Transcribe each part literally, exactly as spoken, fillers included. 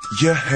Yeah,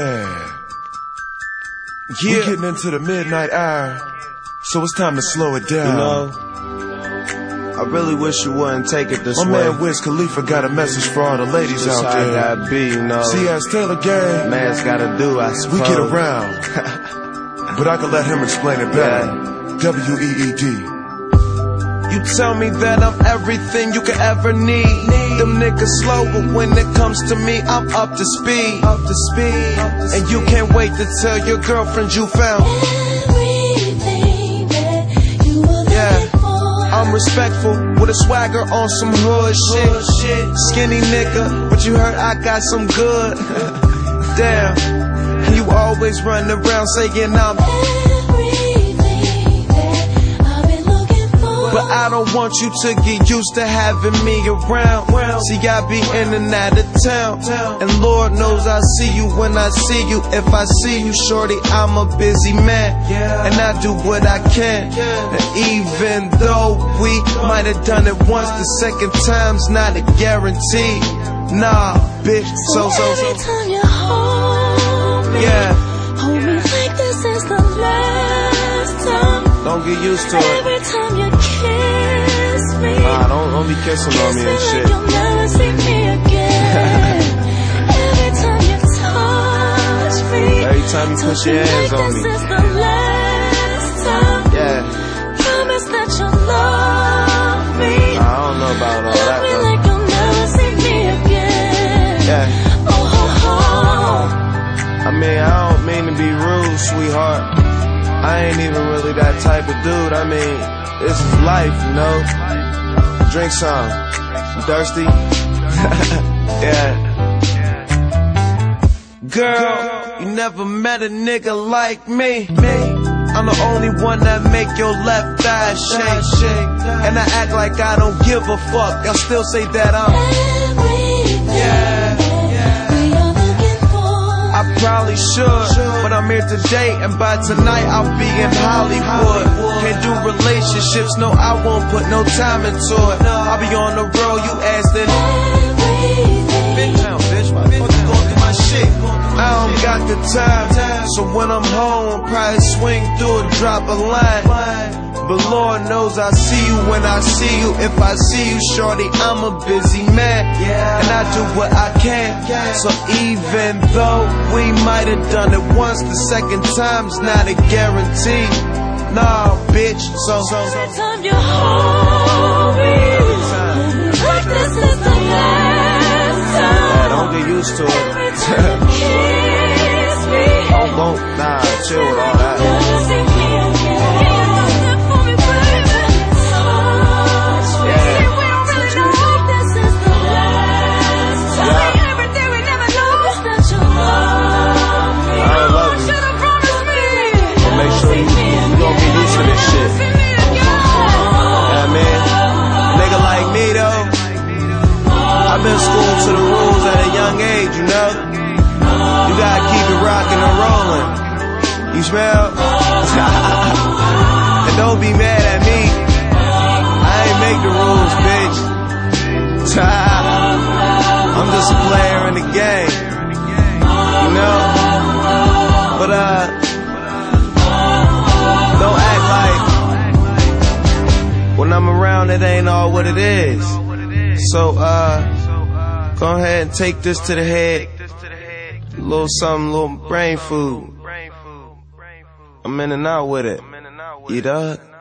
yeah. We're getting into the midnight hour, so it's time to slow it down. You know, I really wish you wouldn't take it this My way. My man Wiz Khalifa got a message for all the ladies Just out how there. it gotta be, you know. See, as Taylor Gang, man's gotta do, I suppose. we get around, but I can let him explain it better. Yeah. W E E D. You tell me that I'm everything you could ever need. Them niggas slow, but when it comes to me, I'm up to speed. Up to speed. And you can't wait to tell your girlfriend you found everything that you were yeah. for. I'm respectful with a swagger on some hood shit. Skinny nigga, but you heard I got some good. Damn. You always run around saying I'm but I don't want you to get used to having me around. See, I be in and out of town, and Lord knows I see you when I see you. If I see you, shorty, I'm a busy man, and I do what I can. And even though we might have done it once, the second time's not a guarantee. Nah, bitch, so, so, so. Every time you hold me, yeah. hold me like this is the last time. Don't get used to it. Every time you kiss me, nah, don't, don't be kissing on me and kiss me shit. like you'll never see me again. Every time you touch me, every time you put your hands like on this me, is the last time. yeah. Promise that you'll love me. Nah, I don't know about all Love that me though. like you'll never see me again. Yeah. Oh, oh, oh. I mean, I don't mean to be rude, sweetheart. I ain't even really that type of dude. I mean, this is life, you know. Drink some. You thirsty? Yeah. Girl, you never met a nigga like me. I'm the only one that make your left eye shake. And I act like I don't give a fuck. Y'all still say that I'm yeah. I probably should, but I'm here today, and by tonight I'll be in Hollywood. Can't do relationships, no, I won't put no time into it. I'll be on the road, you asking Big town, bitch, why the fuck you gon' do my shit? I don't got the time, so when I'm home, I'll probably swing through and drop a line. But Lord knows I see you when I see you. If I see you, shorty, I'm a busy man, and I do what I can. So even though we might have done it once, the second time's not a guarantee. Nah, bitch, so so every time you hold me, like this is the last time. yeah, don't get used to it. Every time you kiss me, Don't, don't, nah, chill with all that. never see me again. I've been schooled to the rules at a young age, you know. You gotta keep it rocking and rolling. You smell? And don't be mad at me. I ain't make the rules, bitch. I'm just a player in the game, you know. But uh, don't act like when I'm around it ain't all what it is. So, uh, go ahead and take this to the head. A little something, a little brain food. I'm in and out with it. You dog?